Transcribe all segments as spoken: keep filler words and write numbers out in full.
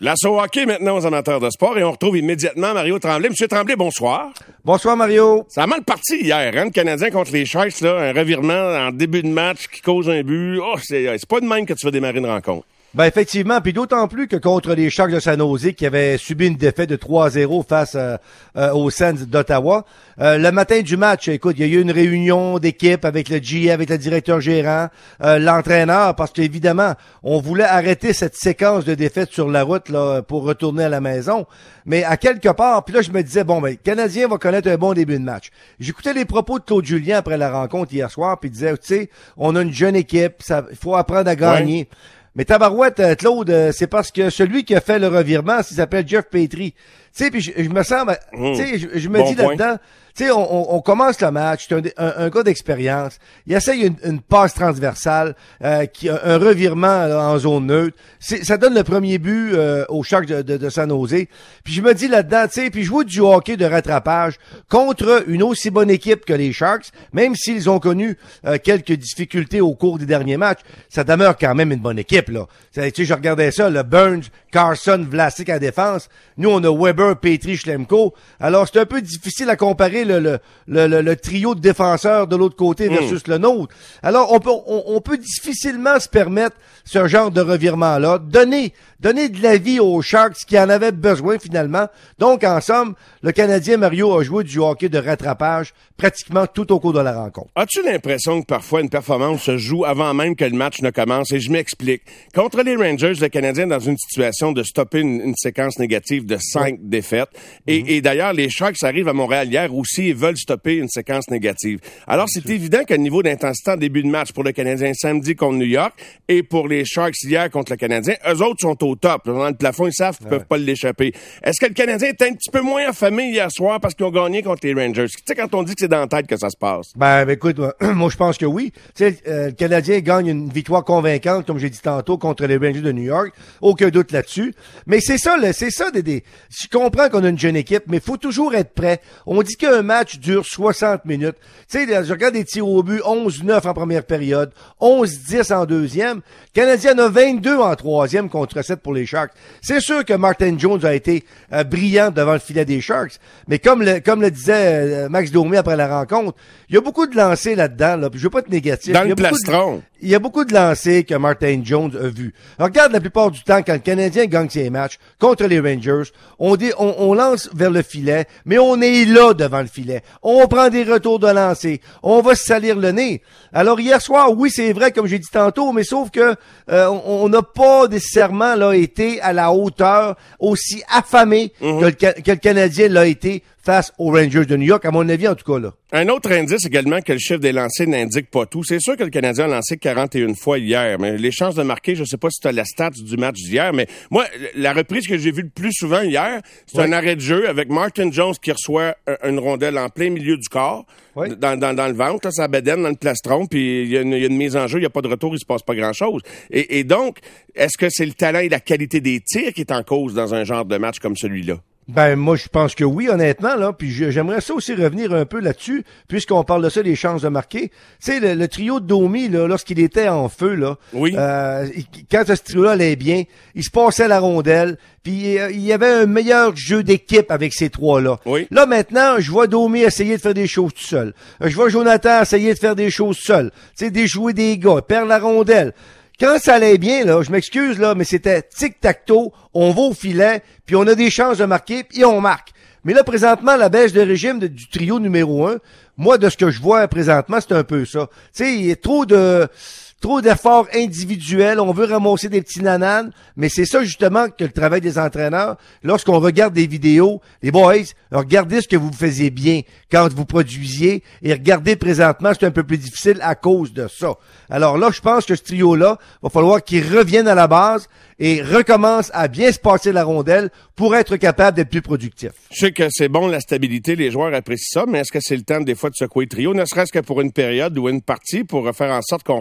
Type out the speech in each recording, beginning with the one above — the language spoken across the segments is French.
Place au hockey maintenant aux amateurs de sport et on retrouve immédiatement Mario Tremblay. Monsieur Tremblay, bonsoir. Bonsoir, Mario. Ça a mal parti hier, hein, le Canadien contre les Sharks, là, un revirement en début de match qui cause un but. Oh, c'est, c'est pas de même que tu vas démarrer une rencontre. Ben effectivement, puis d'autant plus que contre les Sharks de San Jose qui avaient subi une défaite de trois à zéro face euh, euh, aux Sens d'Ottawa. Euh, le matin du match, écoute, il y a eu une réunion d'équipe avec le G M, avec le directeur gérant, euh, l'entraîneur, parce qu'évidemment, on voulait arrêter cette séquence de défaites sur la route là pour retourner à la maison. Mais à quelque part, puis là je me disais, bon, ben, le Canadien va connaître un bon début de match. J'écoutais les propos de Claude Julien après la rencontre hier soir, puis il disait, tu sais, on a une jeune équipe, ça, il faut apprendre à gagner. Ouais. Mais tabarouette, Claude, c'est parce que celui qui a fait le revirement, il s'appelle Jeff Petrie. Tu sais, puis je, je me sens, mmh. tu sais, je, je me bon dis point. Là-dedans, tu sais, on, on, on commence le match, c'est un, un, un gars d'expérience. Il essaye une, une passe transversale, euh, qui a un revirement là, en zone neutre. C'est, ça donne le premier but euh, au Sharks de, de, de San Jose. Puis je me dis là-dedans, tu sais, puis jouer du hockey de rattrapage contre une aussi bonne équipe que les Sharks, même s'ils ont connu euh, quelques difficultés au cours des derniers matchs, ça demeure quand même une bonne équipe là. Tu sais, je regardais ça, le Burns, Carson, Vlasic à défense. Nous, on a Weber, Petrie, Schlemko. Alors, c'est un peu difficile à comparer le, le, le, le, le trio de défenseurs de l'autre côté versus mmh. le nôtre. Alors, on peut, on, on peut difficilement se permettre ce genre de revirement-là. Donner, donner de la vie aux Sharks qui en avaient besoin finalement. Donc, en somme, le Canadien Mario a joué du hockey de rattrapage pratiquement tout au cours de la rencontre. As-tu l'impression que parfois une performance se joue avant même que le match ne commence? Et je m'explique. Contre les Rangers, le Canadien est dans une situation de stopper une, une séquence négative de cinq ouais. défaites. Et, mmh. et d'ailleurs, les Sharks arrivent à Montréal hier aussi et veulent stopper une séquence négative. Alors, c'est sûr. Évident qu'à niveau d'intensité en début de match pour le Canadien samedi contre New York et pour les Sharks hier contre le Canadien, eux autres sont au top. Dans le plafond, ils savent qu'ils ouais. peuvent pas l'échapper. Est-ce que le Canadien est un petit peu moins affamé hier soir parce qu'ils ont gagné contre les Rangers? Tu sais, quand on dit que c'est dans la tête que ça se passe. Ben, ben écoute, moi, je pense que oui. Tu sais, euh, le Canadien gagne une victoire convaincante, comme j'ai dit tantôt, contre les Rangers de New York. Aucun doute là-dessus. Mais c'est ça, là, c'est ça, Dédé. Je comprends qu'on a une jeune équipe, mais il faut toujours être prêt. On dit qu'un match dure soixante minutes. Tu sais, je regarde les tirs au but, onze neuf en première période, onze dix en deuxième. Le Canadien en a vingt-deux en troisième contre sept pour les Sharks. C'est sûr que Martin Jones a été euh, brillant devant le filet des Sharks, mais comme le, comme le disait euh, Max Domi après la rencontre, il y a beaucoup de lancers là-dedans, là, puis je veux pas être négatif. Dans le plastron. Il y a beaucoup de lancers que Martin Jones a vus. Regarde la plupart du temps, quand le Canadien gagne ses matchs contre les Rangers, on, dit, on, on lance vers le filet, mais on est là devant le filet. On prend des retours de lancer. On va se salir le nez. Alors hier soir, oui, c'est vrai, comme j'ai dit tantôt, mais sauf que euh, on n'a pas nécessairement là été à la hauteur aussi affamé mm-hmm. que, le, que le Canadien l'a été face aux Rangers de New York, à mon avis, en tout cas, là. Un autre indice également que le chiffre des lancers n'indique pas tout. C'est sûr que le Canadien a lancé quarante et une fois hier, mais les chances de marquer, je sais pas si tu as la stat du match d'hier, mais moi, la reprise que j'ai vue le plus souvent hier, c'est ouais. un arrêt de jeu avec Martin Jones qui reçoit une rondelle en plein milieu du corps, ouais. dans, dans, dans le ventre, là, ça bédaine dans le plastron, puis il y, y a une mise en jeu, il n'y a pas de retour, il se passe pas grand-chose. Et, et donc, est-ce que c'est le talent et la qualité des tirs qui est en cause dans un genre de match comme celui-là? Ben moi je pense que oui, honnêtement, là, puis j'aimerais ça aussi revenir un peu là-dessus, puisqu'on parle de ça, les chances de marquer. Tu sais, le, le trio de Domi, là, lorsqu'il était en feu, là, oui. euh, quand ce trio-là allait bien, il se passait la rondelle, puis euh, il y avait un meilleur jeu d'équipe avec ces trois-là. Oui. Là maintenant, je vois Domi essayer de faire des choses tout seul. Je vois Jonathan essayer de faire des choses seul. Tu sais, déjouer des gars, perdre la rondelle. Quand ça allait bien, là, je m'excuse, là, mais c'était tic-tac-toe, on va au filet, puis on a des chances de marquer, puis on marque. Mais là, présentement, la baisse de régime de, du trio numéro un, moi, de ce que je vois présentement, c'est un peu ça. Tu sais, il y a trop de... Trop d'efforts individuels, on veut ramasser des petits nananes, mais c'est ça justement que le travail des entraîneurs. Lorsqu'on regarde des vidéos, les boys, regardez ce que vous faisiez bien quand vous produisiez et regardez présentement, c'est un peu plus difficile à cause de ça. Alors là, je pense que ce trio-là, va falloir qu'il revienne à la base et recommence à bien se passer la rondelle pour être capable d'être plus productif. Je sais que c'est bon la stabilité, les joueurs apprécient ça, mais est-ce que c'est le temps des fois de secouer le trio, ne serait-ce que pour une période ou une partie pour faire en sorte qu'on revienne à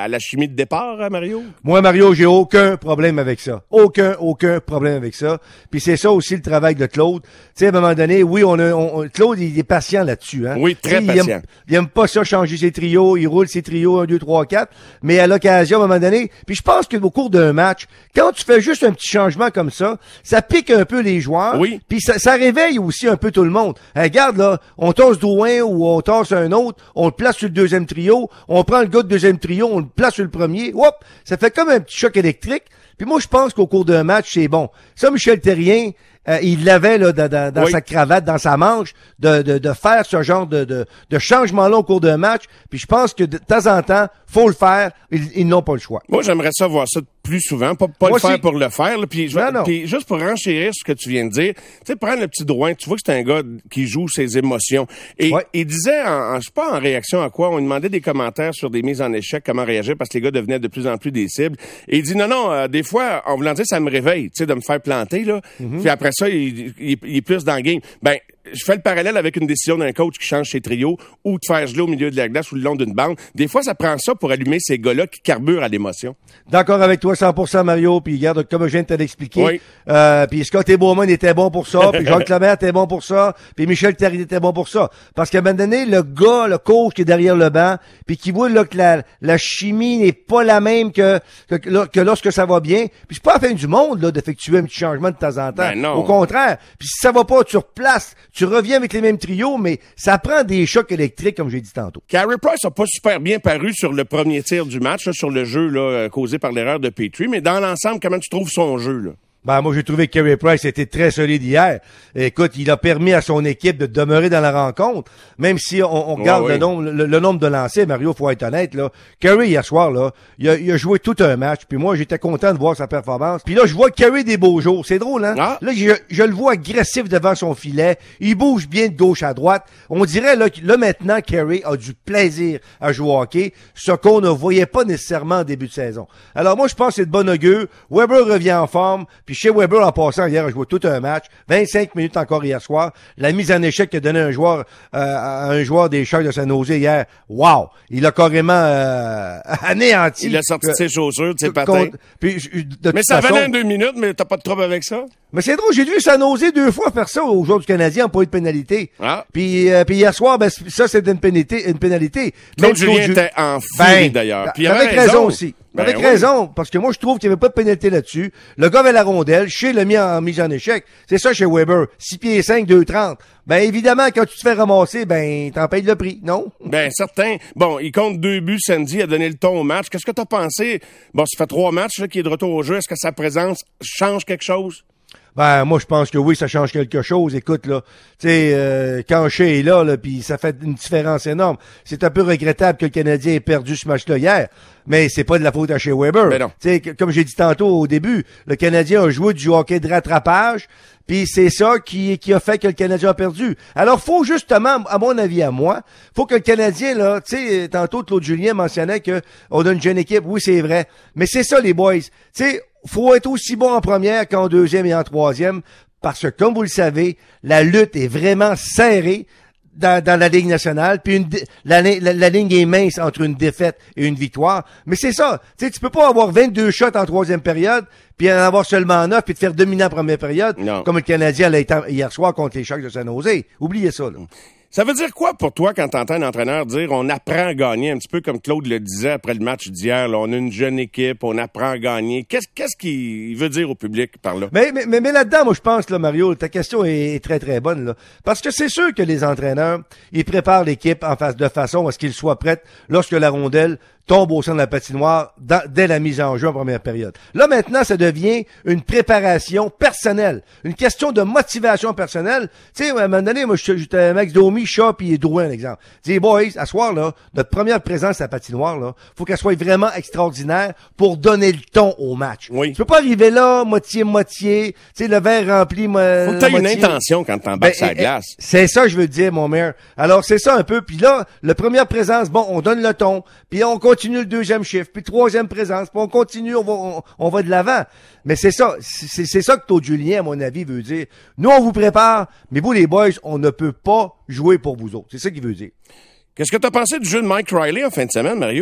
à la chimie de départ, hein, Mario? Moi, Mario, j'ai aucun problème avec ça. Aucun, aucun problème avec ça. Puis c'est ça aussi le travail de Claude. Tu sais, à un moment donné, oui, on a, on, Claude, il est patient là-dessus, hein. Oui, très T'sais, patient. Il aime, il aime pas ça changer ses trios, il roule ses trios un, deux, trois, quatre. Mais à l'occasion, à un moment donné, puis je pense qu'au cours d'un match, quand tu fais juste un petit changement comme ça, ça pique un peu les joueurs. Oui. Puis ça, ça réveille aussi un peu tout le monde. Hey, regarde, là, on tasse Drouin ou on tasse un autre, on le place sur le deuxième trio, on prend le gars de deuxième trio, on le place sur le premier. Hop! Ça fait comme un petit choc électrique. Puis moi, je pense qu'au cours d'un match, c'est bon. Ça, Michel Terrien, euh, il l'avait là dans, dans, dans oui. sa cravate, dans sa manche, de, de, de faire ce genre de, de, de changement-là au cours d'un match. Puis je pense que de temps en temps, faut le faire. Ils, ils n'ont pas le choix. Moi, j'aimerais ça voir ça plus souvent, pas, pas Moi le faire aussi. pour le faire. Là, puis, je vais- Non, non. puis juste pour renchérir ce que tu viens de dire, tu sais, prendre le petit Drouin, tu vois que c'est un gars qui joue ses émotions. Et Ouais. il disait, en, en- je sais pas en réaction à quoi, on lui demandait des commentaires sur des mises en échec, comment réagir, parce que les gars devenaient de plus en plus des cibles. Et il dit, non, non, euh, des fois, en voulant dire, ça me réveille, tu sais, de me faire planter, là. Mm-hmm. Puis après ça, il, il- il est plus dans le game. Ben, je fais le parallèle avec une décision d'un coach qui change ses trios ou de faire geler au milieu de la glace ou le long d'une bande. Des fois, ça prend ça pour allumer ces gars-là qui carburent à l'émotion. D'accord avec toi cent pour cent, Mario. Puis regarde, comme je viens de te l'expliquer, Oui. euh, puis Scott Bowman était bon pour ça, puis Jacques Lemaire était bon pour ça, puis Michel Terrien était bon pour ça. Parce qu'à un moment donné, le gars, le coach qui est derrière le banc, puis qui voit là, que la, la chimie n'est pas la même que, que, que, que lorsque ça va bien. Puis c'est pas la fin du monde là d'effectuer un petit changement de temps en temps. Ben non. Au contraire. Puis si ça va pas, tu replaces, tu reviens avec les mêmes trios, mais ça prend des chocs électriques, comme j'ai dit tantôt. Carey Price a pas super bien paru sur le premier tir du match, là, sur le jeu là, euh, causé par l'erreur de Petrie, mais dans l'ensemble, comment tu trouves son jeu, là? Ben, moi, j'ai trouvé que Carey Price était très solide hier. Écoute, il a permis à son équipe de demeurer dans la rencontre. Même si on, on regarde ouais, le, nombre, le, le nombre de lancers, Mario, faut être honnête, là. Carey, hier soir, là, il a, il a joué tout un match. Puis moi, j'étais content de voir sa performance. Puis là, je vois Carey des beaux jours. C'est drôle, hein? Ah. Là, je, je le vois agressif devant son filet. Il bouge bien de gauche à droite. On dirait, là, que là, maintenant, Carey a du plaisir à jouer au hockey. Ce qu'on ne voyait pas nécessairement en début de saison. Alors, moi, je pense que c'est de bon augure. Weber revient en forme. Puis chez Weber, en passant, hier, a joué tout un match. vingt-cinq minutes encore hier soir. La mise en échec qu'a donné un joueur, euh, à un joueur des Sharks de San Jose hier. Wow! Il a carrément, euh, anéanti. Il a sorti de ses chaussures, de ses euh, patins. contre- puis, je- de toute Mais ça façon- valait en deux minutes, mais t'as pas de trouble avec ça? mais c'est drôle, j'ai vu San Jose deux fois faire ça aux joueurs du Canadien en pas eu de pénalité. Ah. Puis, euh, puis hier soir, ben, ça, c'est une pénalité, une pénalité. Claude Même Julien Claude Ju- était en furie, Ben, d'ailleurs. Puis il avait avec raison, raison aussi. Ben avec oui. raison, parce que moi, je trouve qu'il n'y avait pas de pénalité là-dessus. Le gars avait la rondelle, Shea l'a mis en mise en échec. C'est ça chez Weber. six pieds cinq, deux trente. Ben, évidemment, quand tu te fais ramasser, ben, t'en payes le prix, non? Ben, certain. Bon, il compte deux buts samedi, il a donné le ton au match. Qu'est-ce que t'as pensé? Bon, ça fait trois matchs, là, qu'il est de retour au jeu. Est-ce que sa présence change quelque chose? Ben, moi, je pense que oui, ça change quelque chose. Écoute, là, tu sais, euh, quand Shea est là, là, puis ça fait une différence énorme. C'est un peu regrettable que le Canadien ait perdu ce match-là hier, mais c'est pas de la faute à Shea Weber. Ben non. Tu sais, que- comme j'ai dit tantôt au début, le Canadien a joué du hockey de rattrapage, puis c'est ça qui, qui a fait que le Canadien a perdu. Alors, faut justement, à mon avis, à moi, faut que le Canadien, là, tu sais, tantôt, Claude Julien mentionnait que on a une jeune équipe. Oui, c'est vrai. Mais c'est ça, les boys. Tu sais, faut être aussi bon en première qu'en deuxième et en troisième, parce que, comme vous le savez, la lutte est vraiment serrée dans, dans la Ligue nationale, puis une, dé- la, li- la, la ligne est mince entre une défaite et une victoire. Mais c'est ça. Tu sais, tu peux pas avoir vingt-deux shots en troisième période, puis en avoir seulement neuf, puis te faire dominer en première période, Non. comme le Canadien l'a été hier soir contre les Sharks de San Jose. Oubliez ça, là. Ça veut dire quoi pour toi quand t'entends un entraîneur dire on apprend à gagner, un petit peu comme Claude le disait après le match d'hier, là, on a une jeune équipe, on apprend à gagner. Qu'est-ce, qu'est-ce qu'il veut dire au public par là? Mais, mais, mais, mais là-dedans, moi, je pense, là, Mario, ta question est, est très, très bonne, là. Parce que c'est sûr que les entraîneurs, ils préparent l'équipe en face de façon à ce qu'ils soient prêts lorsque la rondelle tombe au sein de la patinoire dans- dès la mise en jeu en première période. Là, maintenant, ça devient une préparation personnelle. Une question de motivation personnelle. Tu sais, à un moment donné, moi, j'étais avec Max Domi, Shaw, puis Drouin, un exemple. Dis, boys, à soir, là, notre première présence à la patinoire, là, faut qu'elle soit vraiment extraordinaire pour donner le ton au match. Oui. Tu peux pas arriver là, moitié-moitié, tu sais, le verre rempli, mo- Faut que t'aies une moitié. intention quand t'embarques sur la Ben, eh, glace. eh, C'est ça, je veux dire, mon maire. Alors, c'est ça un peu. Puis là, la première présence, bon, on donne le ton. Puis on continue le deuxième chiffre. Puis troisième présence. Puis on continue, on va, on, on va de l'avant. Mais c'est ça. C'est c'est ça que Claude Julien, à mon avis, veut dire. Nous, on vous prépare. Mais vous, les boys, on ne peut pas jouer pour vous autres. C'est ça qu'il veut dire. Qu'est-ce que t'as pensé du jeu de Mike Riley en fin de semaine, Mario?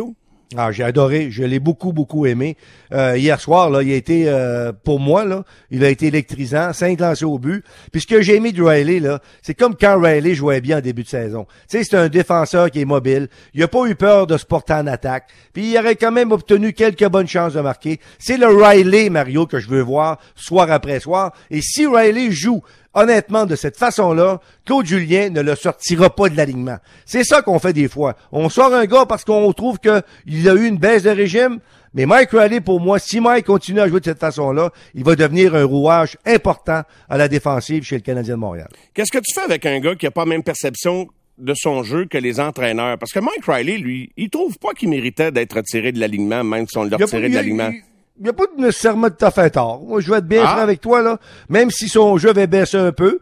Ah, j'ai adoré, je l'ai beaucoup, beaucoup aimé. Euh, hier soir, là, il a été, euh, pour moi, là, il a été électrisant, cinq lancés au but. Puis ce que j'ai aimé de Riley, là, c'est comme quand Riley jouait bien en début de saison. Tu sais, c'est un défenseur qui est mobile. Il a pas eu peur de se porter en attaque. Puis il aurait quand même obtenu quelques bonnes chances de marquer. C'est le Riley, Mario, que je veux voir soir après soir. Et si Riley joue honnêtement, de cette façon-là, Claude Julien ne le sortira pas de l'alignement. C'est ça qu'on fait des fois. On sort un gars parce qu'on trouve qu'il a eu une baisse de régime, mais Mike Riley, pour moi, si Mike continue à jouer de cette façon-là, il va devenir un rouage important à la défensive chez le Canadien de Montréal. Qu'est-ce que tu fais avec un gars qui n'a pas la même perception de son jeu que les entraîneurs? Parce que Mike Riley, lui, il trouve pas qu'il méritait d'être retiré de l'alignement, même si on le retirait de l'alignement. Il n'y a pas nécessairement de tout fait tort. Moi, je vais être bien ah. franc avec toi, là. Même si son jeu avait baissé un peu.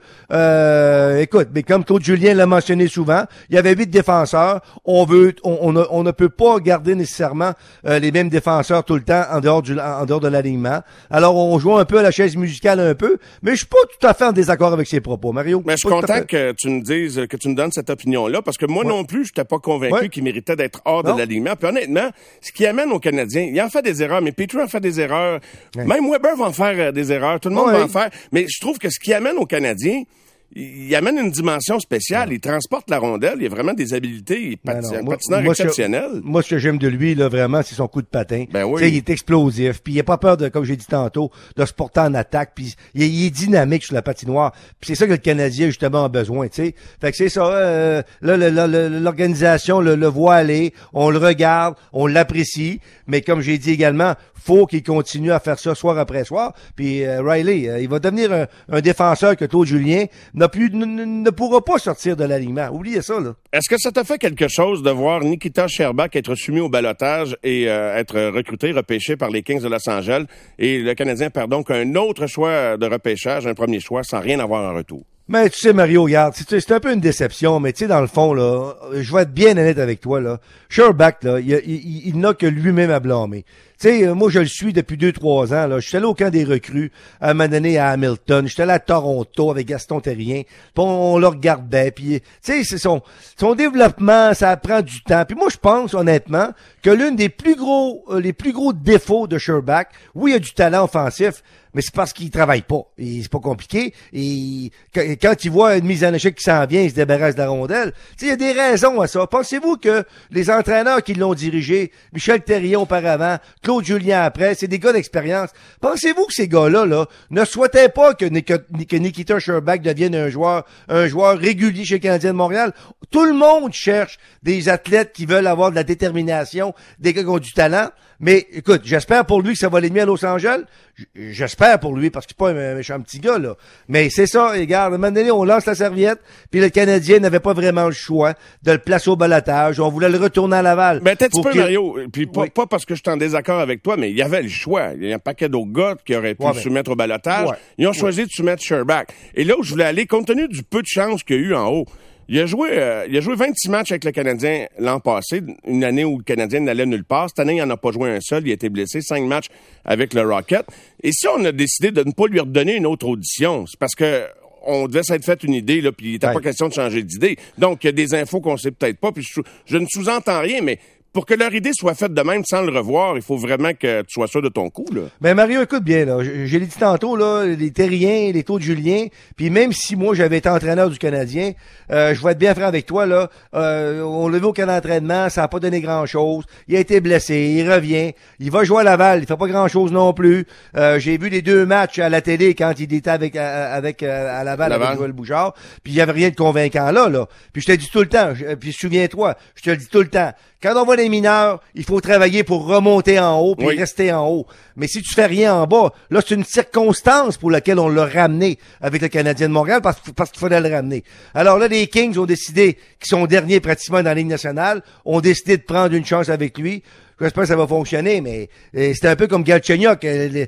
Euh, écoute, mais comme Claude Julien l'a mentionné souvent, il y avait huit défenseurs. On veut, on, on, a, on ne peut pas garder nécessairement euh, les mêmes défenseurs tout le temps en dehors du, en dehors de l'alignement. Alors, on joue un peu à la chaise musicale un peu, mais je suis pas tout à fait en désaccord avec ses propos, Mario. Mais je suis content que tu me dises, que tu me donnes cette opinion-là, parce que moi ouais. non plus, je n'étais pas convaincu ouais. qu'il méritait d'être hors non. de l'alignement. Puis honnêtement, ce qui amène aux Canadiens, il en fait des erreurs, mais Petrie en fait des des erreurs. Ouais. Même Weber va en faire euh, des erreurs. Tout le monde ouais. va en faire. Mais je trouve que ce qui amène aux Canadiens, il amène une dimension spéciale. Ouais. Il transporte la rondelle. Il a vraiment des habiletés. Il est pati- un patineur moi, exceptionnel. Ce, moi, ce que j'aime de lui, là, vraiment, c'est son coup de patin. Ben oui. T'sais, il est explosif. Puis il n'a pas peur, de, comme j'ai dit tantôt, de se porter en attaque. Puis il, il est dynamique sur la patinoire. Puis c'est ça que le Canadien, justement, a besoin. T'sais. Fait que c'est ça. Euh, là, le, le, le, l'organisation le, le voit aller. On le regarde. On l'apprécie. Mais comme j'ai dit également, faut qu'il continue à faire ça soir après soir. Puis euh, Riley, euh, il va devenir un, un défenseur que Claude Julien n'a plus, ne, ne pourra pas sortir de l'alignement. Oubliez ça, là. Est-ce que ça t'a fait quelque chose de voir Nikita Scherbak être soumis au ballottage et euh, être recruté, repêché par les Kings de Los Angeles et le Canadien perd donc un autre choix de repêchage, un premier choix, sans rien avoir en retour? Mais tu sais, Mario, regarde, c'est, c'est un peu une déception, mais tu sais, dans le fond, là, je vais être bien honnête avec toi, là. Scherbak, là, il, il, il n'a que lui-même à blâmer. Tu sais, moi, je le suis depuis deux, trois ans, là. Je suis allé au camp des recrues, à un moment donné, à Hamilton. J'étais allé à Toronto avec Gaston Terrien. Puis on, on le regardait. Puis, tu sais, c'est son, son développement, ça prend du temps. Puis moi, je pense, honnêtement, que l'une des plus gros, euh, les plus gros défauts de Scherbak, oui, il a du talent offensif, mais c'est parce qu'il travaille pas. Et c'est pas compliqué. Et quand il voit une mise en échec qui s'en vient, il se débarrasse de la rondelle. Tu sais, il y a des raisons à ça. Pensez-vous que les entraîneurs qui l'ont dirigé, Michel Terrien auparavant, Claude Julien après, c'est des gars d'expérience. Pensez-vous que ces gars-là, là, ne souhaitaient pas que, que Nikita Scherbak devienne un joueur, un joueur régulier chez le Canadien de Montréal? Tout le monde cherche des athlètes qui veulent avoir de la détermination, des gars qui ont du talent. Mais écoute, j'espère pour lui que ça va aller mieux à Los Angeles. J'espère pour lui, parce que c'est pas un méchant petit gars, là. Mais c'est ça, regarde, à un moment donné, on lance la serviette, puis le Canadien n'avait pas vraiment le choix de le placer au balotage. On voulait le retourner à Laval. Ben, peut-être un peu, Mario, puis pas, oui. pas parce que je suis en désaccord avec toi, mais il y avait le choix. Il y a un paquet d'autres gars qui auraient pu ouais, ben, soumettre au balotage. Ouais, Ils ont choisi ouais. de soumettre Scherbak. Et là où je voulais aller, compte tenu du peu de chance qu'il y a eu en haut, Il a joué, euh, il a joué vingt-six matchs avec le Canadien l'an passé, une année où le Canadien n'allait nulle part. Cette année, il n'en a pas joué un seul. Il a été blessé. Cinq matchs avec le Rocket. Et si on a décidé de ne pas lui redonner une autre audition, c'est parce que on devait s'être fait une idée, là, puis il n'était ouais. pas question de changer d'idée. Donc, il y a des infos qu'on sait peut-être pas, puis je, je ne sous-entends rien, mais pour que leur idée soit faite de même sans le revoir, il faut vraiment que tu sois sûr de ton coup, là. Ben, Mario, écoute bien, là. Je, je l'ai dit tantôt, là, les Terriens, les taux de Julien, puis même si moi, j'avais été entraîneur du Canadien, euh, je vais être bien franc avec toi, là, euh, on l'a vu au camp d'entraînement, ça n'a pas donné grand-chose. Il a été blessé, il revient, il va jouer à Laval, il fait pas grand-chose non plus. Euh, j'ai vu les deux matchs à la télé quand il était avec, à, avec, à Laval, Laval, avec Joël Bouchard, puis il y avait rien de convaincant là, là. Puis je te dis tout le temps, je, puis souviens-toi, je te le dis tout le temps, quand on voit les mineurs, il faut travailler pour remonter en haut puis oui. rester en haut. Mais si tu fais rien en bas, là, c'est une circonstance pour laquelle on l'a ramené avec le Canadien de Montréal parce, parce qu'il fallait le ramener. Alors là, les Kings ont décidé, qui sont derniers pratiquement dans la Ligue nationale, ont décidé de prendre une chance avec lui. J'espère que ça va fonctionner, mais euh, c'était un peu comme Galchenyuk. Euh,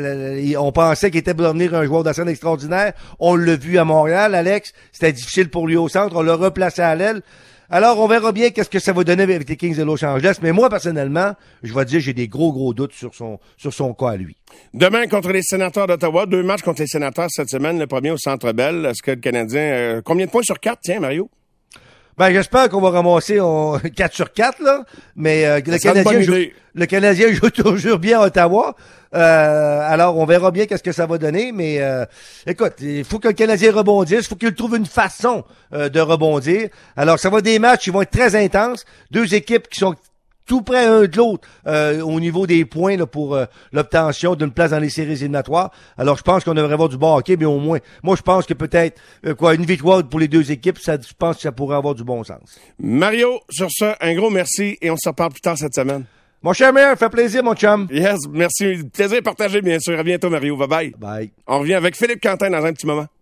on pensait qu'il était pour devenir un joueur de scène extraordinaire. On l'a vu à Montréal, Alex. C'était difficile pour lui au centre. On l'a replacé à l'aile. Alors, on verra bien qu'est-ce que ça va donner avec les Kings de Los Angeles. Mais moi, personnellement, je vais te dire, j'ai des gros, gros doutes sur son, sur son cas à lui. Demain, contre les Sénateurs d'Ottawa, deux matchs contre les Sénateurs cette semaine. Le premier au Centre Bell. Est-ce que le Canadien... Euh, combien de points sur quatre, tiens, Mario? Ben, j'espère qu'on va ramasser on, quatre sur quatre, là. Mais euh, le, Ça Canadien joue, idée. le Canadien joue toujours bien à Ottawa. Euh, alors, on verra bien qu'est-ce que ça va donner. Mais euh, écoute, il faut que le Canadien rebondisse. Il faut qu'il trouve une façon euh, de rebondir. Alors, ça va être des matchs qui vont être très intenses. Deux équipes qui sont tout près un de l'autre euh, au niveau des points là, pour euh, l'obtention d'une place dans les séries éliminatoires. Alors, je pense qu'on devrait avoir du bon hockey, mais au moins, moi, je pense que peut-être euh, quoi une victoire pour les deux équipes, ça, je pense que ça pourrait avoir du bon sens. Mario, sur ça, un gros merci et on se reparle plus tard cette semaine. Mon cher Maire, fait plaisir, mon chum. Yes, merci. Plaisir partagé, bien sûr. À bientôt, Mario. Bye-bye. Bye. On revient avec Philippe Quentin dans un petit moment.